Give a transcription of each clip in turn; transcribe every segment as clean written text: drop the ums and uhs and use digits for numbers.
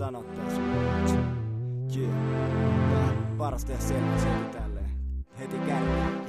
sanottais. Yeah. Tää on paras tehdä selväksi heti tälleen. Heti kärkeen.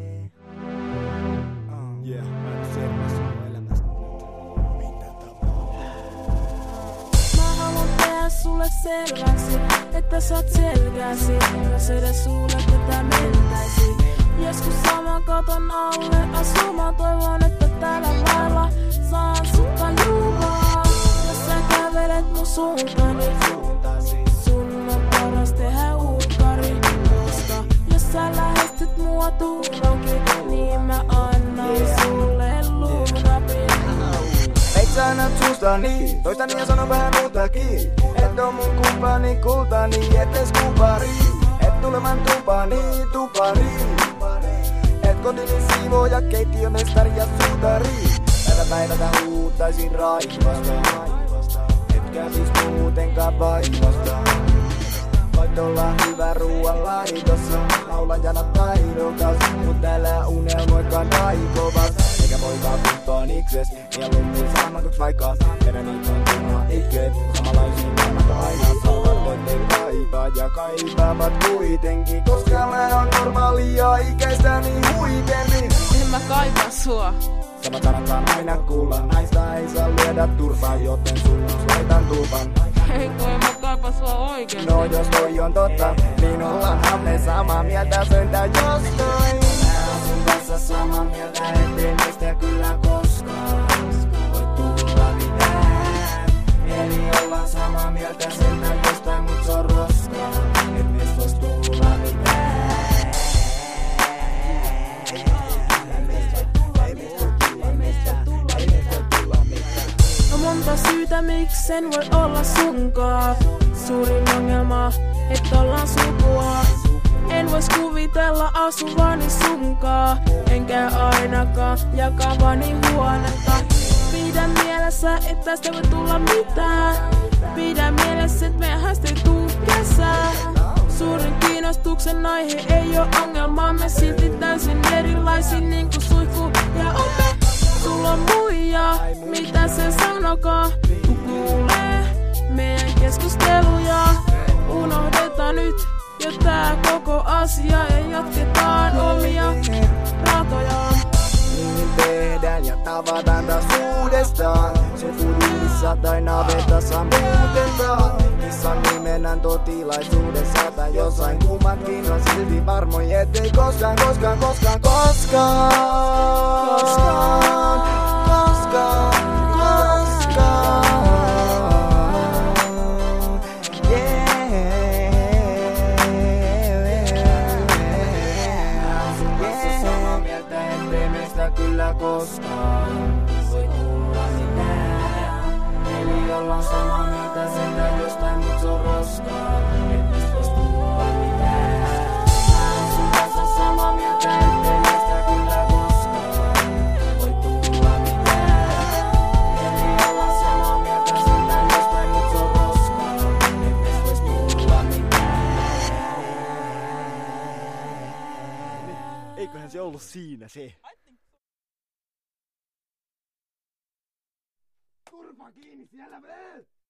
Yeah. Mä en oo selvässä mun elämästä nyt. Mitä tapahtuu? Mä haluan tehdä sulle selväksi, että sä oot selkäsi. Jos edes sulle tätä mentäisi. Joskus saman katon alle asumaan. Toivon, että tällä lailla saan sutta juumaa. Jos sä kävelet mun suuntani, sun on paras tehdä uukkari. Koska jos sä lähestyt mua tuulonkin, niin mä annan sulle luunapin. Eit sä näyt suustani, toistani ja sano vähän muutakin. Et oo mun kumppani kultani, et ees kupari. Et tuleman tupani. Et kotini siivooja, keittiömestari ja suutari. Päivältä huuttaisin raivasta. Et käsis muutenkaan vaivasta. Voit olla hyvä ruoan laitossa. Laulajana taidokas, mut älä unelmoikaan taikovas. Eikä poikaa kumppanikses, mieluummin sammakoks vaikka. Kerran niitä on turha itkeet, samanlaisia maailmata aina saavat. Toinen kaipaa ja kaipaavat kuitenkin. Koska mä oon normaalia ikäistäni huikemmin. En mä kaipaa sua. Samat sanatkaan aina kuulla. Naista ei saa lyödä turpaan, joten sun laitan tuupan. Ei kun en mä kaipaa sua oikeesti. No jos toi on totta, niin ollaanhan me samaa mieltä sentään jostain. Mä oon sun kanssa samaa mieltä, ettei meistä kyllä koskaan voi tulla mitään. Eli ollaan samaa mieltä sentään jostain, mut se on roskaa. Et meistä vois tulla mitään. On monta syytä, miksi en voi olla sunkaan. Suurin ongelma, että ollaan sukua. En vois kuvitella asuvani sunkaan. Enkä ainakaan jakavani huonetta. Pidä mielessä, et tästä voi tulla mitään. Pidä mielessä, et meihän ei tuu kesää. Suurin kiinnostuksen aihe ei oo ongelmamme. Silti täysin erilaisin niinku suihku ja ope. Sulla on muija, mitä se sanokaa? Kun kuulee meidän keskusteluja. Unohdetaan nyt jo tää koko asia ja jatketaan omia ratoja. Niin tehdään ja tavataan taas uudestaan. Se fudissa tai navetassa muutetaan. Kissan nimenään totilaisuudessa tai jossain. Kummatkin on silti varmoja, ettei koskaan. Kyllä koskaan voi tulla mitään. Eli ollaan samaa mieltä sentään jostain, mut se on roskaa. Et meistä vois tulla mitään. Mä oon sun kanssa samaa mieltä, ettei meistä kyllä koskaan voi tulla mitään. Eli ollaan samaa mieltä sentään jostain, mut se on roskaa. Et meistä vois tulla mitään. Eiköhän se ollut siinä se. Kurva kiinni siellä!